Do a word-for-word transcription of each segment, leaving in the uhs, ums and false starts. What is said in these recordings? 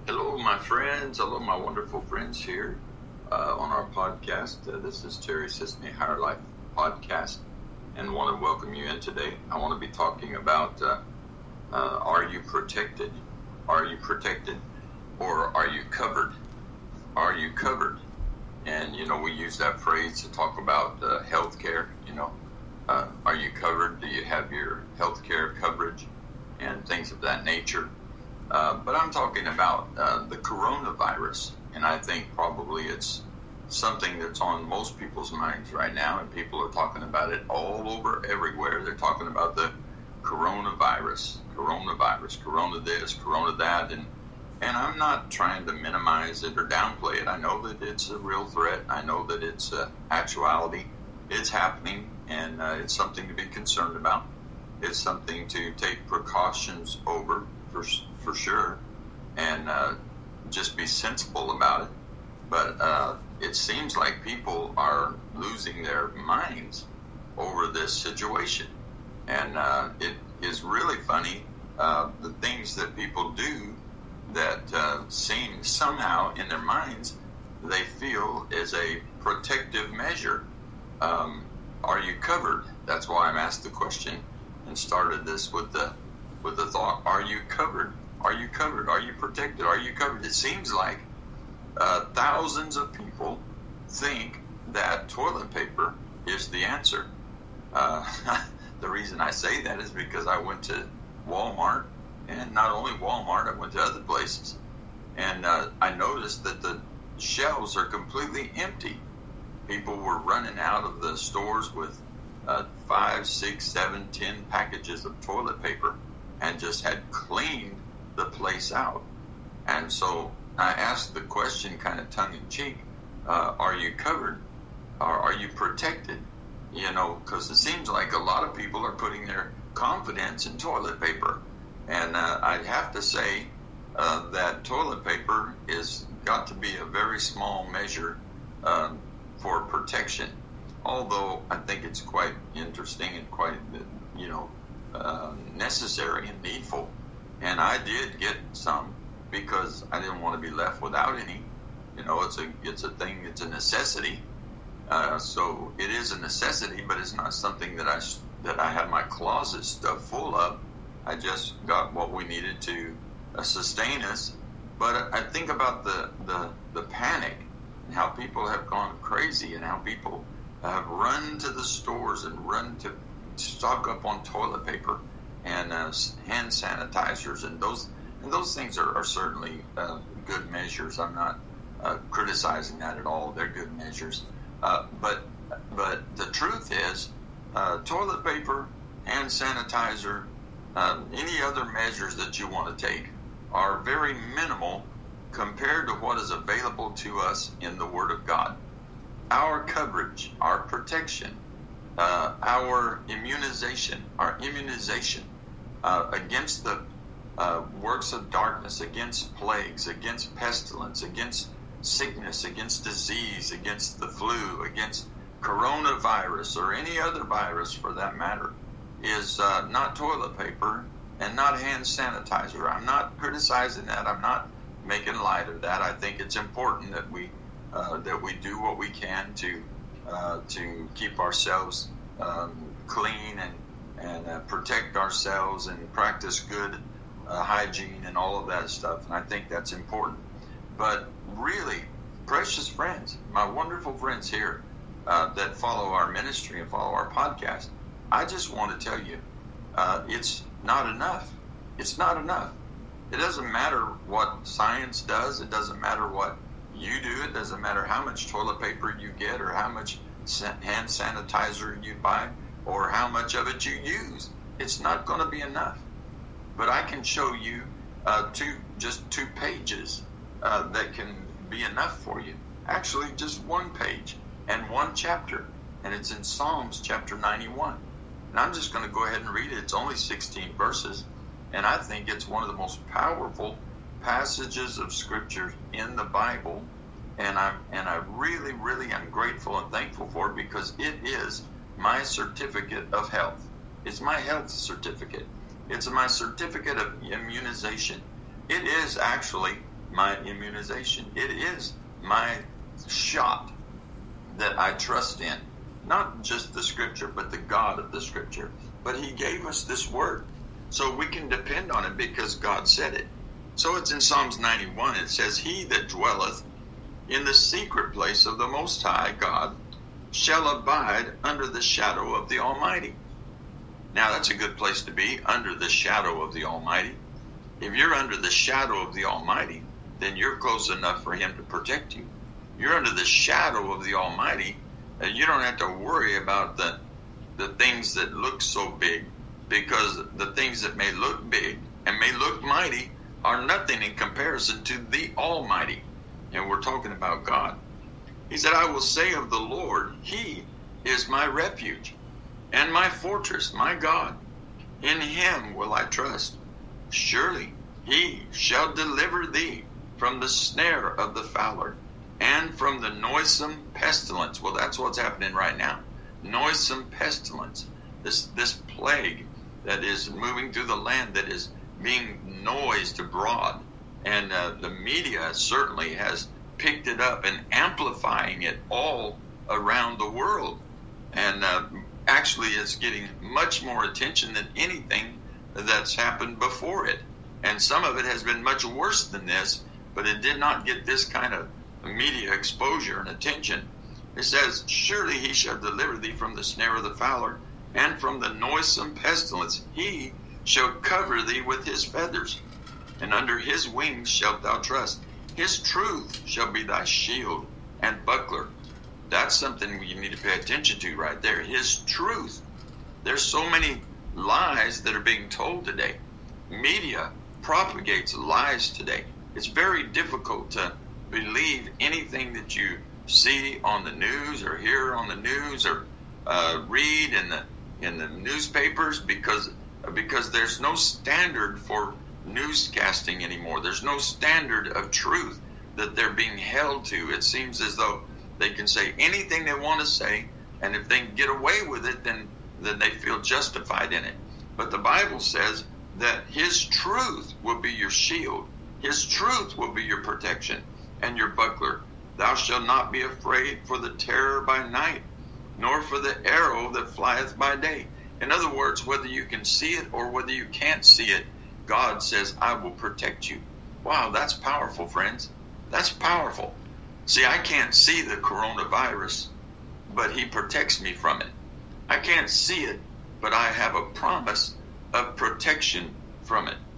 Hello, my friends. Hello, my wonderful friends here uh, on our podcast. Uh, this is Terry Sisney Higher Life Podcast, and want to welcome you in today. I want to be talking about uh, uh, are you protected? Are you protected? Or are you covered? Are you covered? And, you know, we use that phrase to talk about uh, health care. You know, uh, are you covered? Do you have your health care coverage? And things of that nature. Uh, but I'm talking about uh, the coronavirus, and I think probably it's something that's on most people's minds right now, and people are talking about it all over everywhere. They're talking about the coronavirus, coronavirus, corona this, corona that, and and I'm not trying to minimize it or downplay it. I know that it's a real threat. I know that it's uh, actuality. It's happening, and uh, it's something to be concerned about. It's something to take precautions over, for for sure, and uh, just be sensible about it. But uh, it seems like people are losing their minds over this situation, and uh, it is really funny uh, the things that people do that uh, seem somehow in their minds they feel is a protective measure. Um, are you covered? That's why I'm asked the question and started this with the with the thought: are you covered? Are you covered? Are you protected? Are you covered? It seems like uh, thousands of people think that toilet paper is the answer. Uh, the reason I say that is because I went to Walmart, and not only Walmart, I went to other places, and uh, I noticed that the shelves are completely empty. People were running out of the stores with uh, five, six, seven, ten packages of toilet paper, and just had cleaned the place out. And so I asked the question kind of tongue-in-cheek, uh, are you covered? Or are you protected? You know, because it seems like a lot of people are putting their confidence in toilet paper. And uh, I have to say uh, that toilet paper is got to be a very small measure uh, for protection. Although I think it's quite interesting and quite, you know, uh, necessary and needful. And I did get some because I didn't want to be left without any. You know, it's a it's a thing. It's a necessity. Uh, so it is a necessity, but it's not something that I that I have my closet stuffed full of. I just got what we needed to uh, sustain us. But I think about the, the the panic and how people have gone crazy and how people have run to the stores and run to stock up on toilet paper and uh, hand sanitizers, and those and those things are, are certainly uh, good measures. I'm not uh, criticizing that at all. They're good measures. Uh, but but the truth is, uh, toilet paper, hand sanitizer, uh, any other measures that you want to take are very minimal compared to what is available to us in the Word of God. Our coverage, our protection, uh, our immunization, our immunization uh, against the uh, works of darkness, against plagues, against pestilence, against sickness, against disease, against the flu, against coronavirus or any other virus for that matter, is uh, not toilet paper and not hand sanitizer. I'm not criticizing that. I'm not making light of that. I think it's important that we uh, that we do what we can to uh, to keep ourselves um, clean and and uh, protect ourselves and practice good uh, hygiene and all of that stuff. And I think that's important. But really, precious friends, my wonderful friends here uh, that follow our ministry and follow our podcast, I just want to tell you, uh, it's not enough. It's not enough. It doesn't matter what science does. It doesn't matter what you do. It doesn't matter how much toilet paper you get or how much hand sanitizer you buy or how much of it you use. It's not going to be enough. But I can show you uh, two, just two pages uh, that can be enough for you. Actually, just one page and one chapter. And it's in Psalms chapter ninety-one. And I'm just going to go ahead and read it. It's only sixteen verses. And I think it's one of the most powerful passages of Scripture in the Bible. And I'm and I really, really am grateful and thankful for it because it is my certificate of health. It's my health certificate. It's my certificate of immunization. It is actually my immunization. It is my shot that I trust in. Not just the Scripture, but the God of the Scripture. But He gave us this word, so we can depend on it because God said it. So it's in Psalms ninety-one. It says, He that dwelleth in the secret place of the Most High God shall abide under the shadow of the Almighty. Now that's a good place to be, under the shadow of the Almighty. If you're under the shadow of the Almighty, then you're close enough for Him to protect you. You're under the shadow of the Almighty, and you don't have to worry about the the things that look so big, because the things that may look big and may look mighty are nothing in comparison to the Almighty. And we're talking about God. He said, I will say of the Lord, He is my refuge and my fortress, my God. In Him will I trust. Surely He shall deliver thee from the snare of the fowler and from the noisome pestilence. Well, that's what's happening right now. Noisome pestilence. This, this plague that is moving through the land, that is being noised abroad. And uh, the media certainly has picked it up and amplifying it all around the world. And uh, actually it's getting much more attention than anything that's happened before it. And some of it has been much worse than this, but it did not get this kind of media exposure and attention. It says, surely He shall deliver thee from the snare of the fowler and from the noisome pestilence. He shall cover thee with His feathers, and under His wings shalt thou trust. His truth shall be thy shield and buckler. That's something you need to pay attention to right there. His truth. There's so many lies that are being told today. Media propagates lies today. It's very difficult to believe anything that you see on the news or hear on the news or uh, read in the in the newspapers, because because there's no standard for newscasting anymore. There's no standard of truth that they're being held to. It seems as though they can say anything they want to say, and if they can get away with it, then then they feel justified in it. But the Bible says that His truth will be your shield. His truth will be your protection and your buckler. Thou shalt not be afraid for the terror by night, nor for the arrow that flieth by day. In other words, whether you can see it or whether you can't see it, God says, I will protect you. Wow, that's powerful, friends. That's powerful. See, I can't see the coronavirus, but He protects me from it. I can't see it, but I have a promise of protection from it.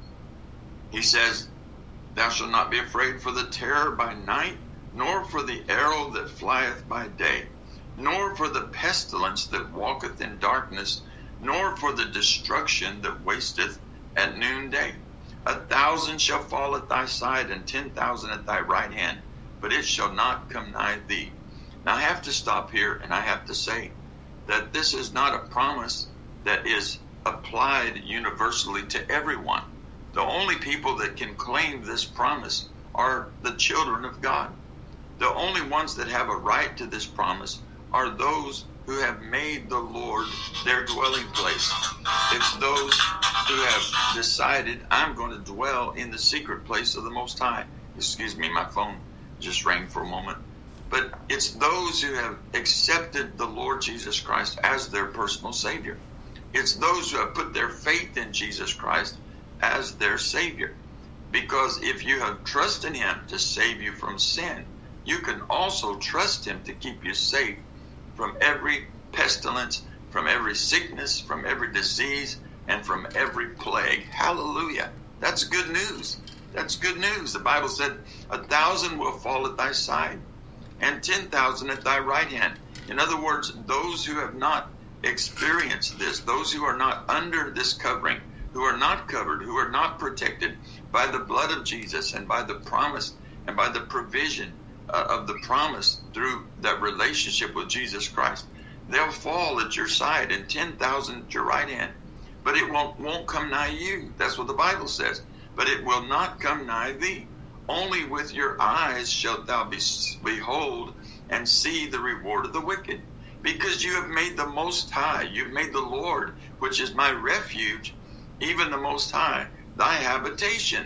He says, thou shalt not be afraid for the terror by night, nor for the arrow that flieth by day, nor for the pestilence that walketh in darkness, nor for the destruction that wasteth at noonday. A thousand shall fall at thy side, and ten thousand at thy right hand, but it shall not come nigh thee. Now I have to stop here, and I have to say that this is not a promise that is applied universally to everyone. The only people that can claim this promise are the children of God. The only ones that have a right to this promise are those who have made the Lord their dwelling place. It's those who have decided, I'm going to dwell in the secret place of the Most High. Excuse me, my phone just rang for a moment. But it's those who have accepted the Lord Jesus Christ as their personal Savior. It's those who have put their faith in Jesus Christ as their Savior. Because if you have trusted Him to save you from sin, you can also trust Him to keep you safe from every pestilence, from every sickness, from every disease, and from every plague. Hallelujah. That's good news. That's good news. The Bible said, a thousand will fall at thy side, and ten thousand at thy right hand. In other words, those who have not experienced this, those who are not under this covering, who are not covered, who are not protected by the blood of Jesus and by the promise and by the provision uh, of the promise through that relationship with Jesus Christ, they'll fall at your side and ten thousand at your right hand, but it won't, won't come nigh you. That's what the Bible says. But it will not come nigh thee. Only with your eyes shalt thou be, behold and see the reward of the wicked. Because you have made the Most High, you've made the Lord, which is my refuge, even the Most High, thy habitation.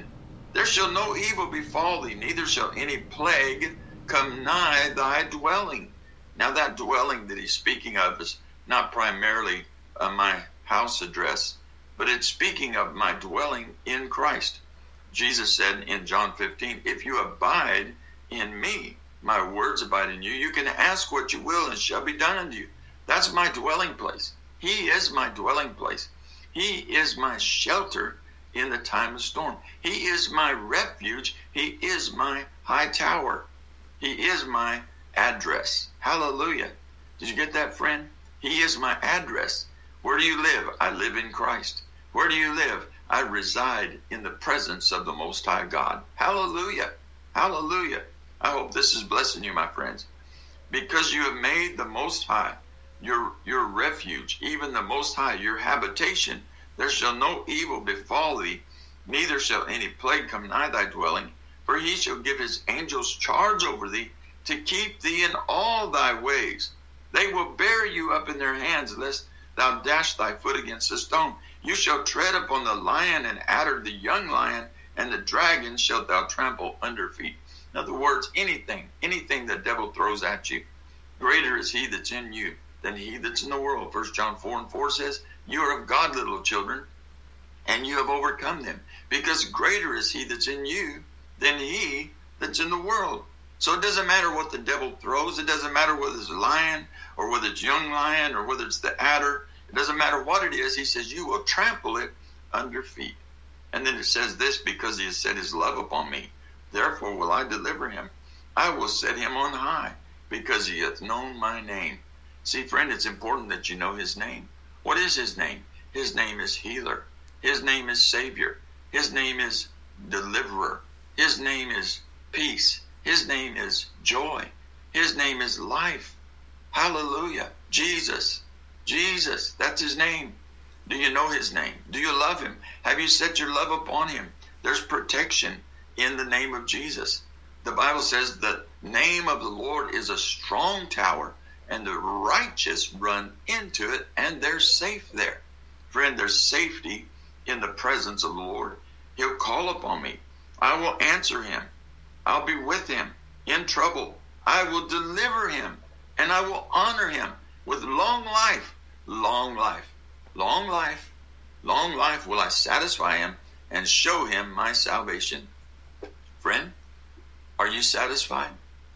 There shall no evil befall thee, neither shall any plague come nigh thy dwelling. Now that dwelling that he's speaking of is not primarily uh, my house address, but it's speaking of my dwelling in Christ. Jesus said in John fifteen, if you abide in me, my words abide in you, you can ask what you will and it shall be done unto you. That's my dwelling place. He is my dwelling place. He is my shelter in the time of storm. He is my refuge. He is my high tower. He is my address. Hallelujah. Did you get that, friend? He is my address. Where do you live? I live in Christ. Where do you live? I reside in the presence of the Most High God. Hallelujah. Hallelujah. I hope this is blessing you, my friends. Because you have made the Most High your, your refuge, even the Most High, your habitation, there shall no evil befall thee, neither shall any plague come nigh thy dwelling. For he shall give his angels charge over thee, to keep thee in all thy ways. They will bear you up in their hands, lest thou dash thy foot against a stone. You shall tread upon the lion and adder, the young lion, and the dragon shalt thou trample under feet. In other words, anything, anything the devil throws at you, greater is he that's in you than he that's in the world. First John four and four says, you are of God, little children, and you have overcome them, because greater is he that's in you than he that's in the world. So it doesn't matter what the devil throws. It doesn't matter whether it's a lion or whether it's young lion or whether it's the adder. It doesn't matter what it is. He says, you will trample it under feet. And then it says this, because he has set his love upon me, therefore will I deliver him. I will set him on high, because he hath known my name. See, friend, it's important that you know his name. What is his name? His name is healer. His name is savior. His name is deliverer. His name is peace. His name is joy. His name is life. Hallelujah. Jesus. Jesus. That's his name. Do you know his name? Do you love him? Have you set your love upon him? There's protection in the name of Jesus. The Bible says the name of the Lord is a strong tower, and the righteous run into it, and they're safe there. Friend, there's safety in the presence of the Lord. He'll call upon me. I will answer him. I'll be with him in trouble. I will deliver him, and I will honor him with long life. Long life. Long life. Long life will I satisfy him and show him my salvation. Friend, are you satisfied?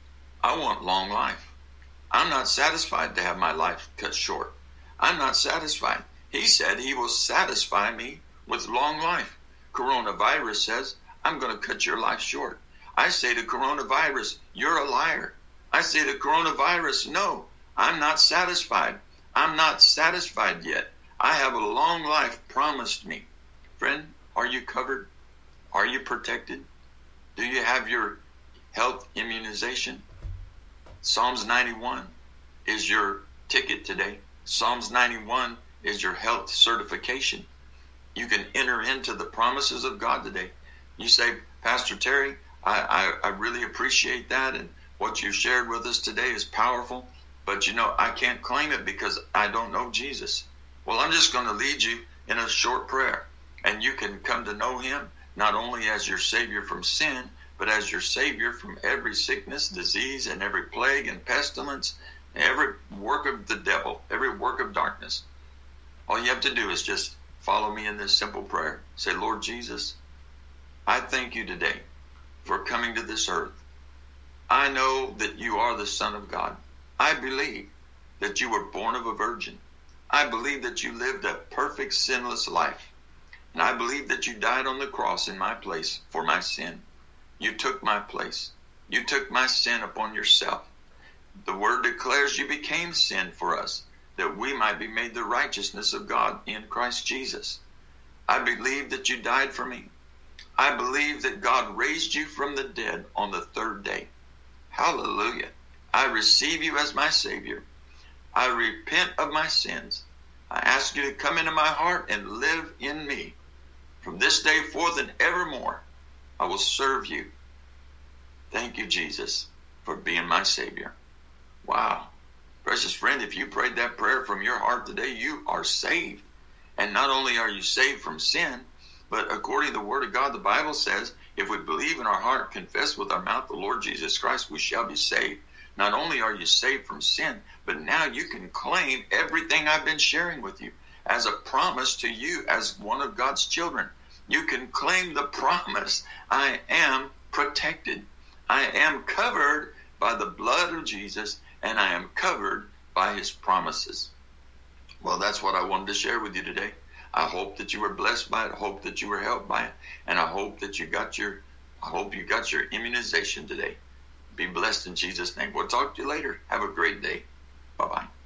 I want long life. I'm not satisfied to have my life cut short. I'm not satisfied. He said he will satisfy me with long life. Coronavirus says, I'm going to cut your life short. I say to coronavirus, you're a liar. I say to coronavirus, no, I'm not satisfied. I'm not satisfied yet. I have a long life promised me. Friend, are you covered? Are you protected? Do you have your health immunization? Psalms ninety-one is your ticket today. Psalms ninety-one is your health certification. You can enter into the promises of God today. You say, Pastor Terry, I, I, I really appreciate that, and what you shared with us today is powerful, but you know, I can't claim it because I don't know Jesus. Well, I'm just going to lead you in a short prayer, and you can come to know him not only as your Savior from sin, but as your Savior from every sickness, disease, and every plague and pestilence, every work of the devil, every work of darkness. All you have to do is just follow me in this simple prayer. Say, Lord Jesus, I thank you today for coming to this earth. I know that you are the Son of God. I believe that you were born of a virgin. I believe that you lived a perfect, sinless life. And I believe that you died on the cross in my place for my sin. You took my place. You took my sin upon yourself. The word declares you became sin for us, that we might be made the righteousness of God in Christ Jesus. I believe that you died for me. I believe that God raised you from the dead on the third day. Hallelujah. I receive you as my Savior. I repent of my sins. I ask you to come into my heart and live in me. From this day forth and evermore, I will serve you. Thank you, Jesus, for being my Savior. Wow. Precious friend, if you prayed that prayer from your heart today, you are saved. And not only are you saved from sin, but according to the Word of God, the Bible says If we believe in our heart, confess with our mouth the Lord Jesus Christ, we shall be saved. Not only are you saved from sin, but now you can claim everything I've been sharing with you as a promise to you as one of God's children. You can claim the promise, I am protected. I am covered by the blood of Jesus, and I am covered by his promises. Well, that's what I wanted to share with you today. I hope that you were blessed by it. I hope that you were helped by it. And I hope that you got your, I hope you got your immunization today. Be blessed in Jesus' name. We'll talk to you later. Have a great day. Bye-bye.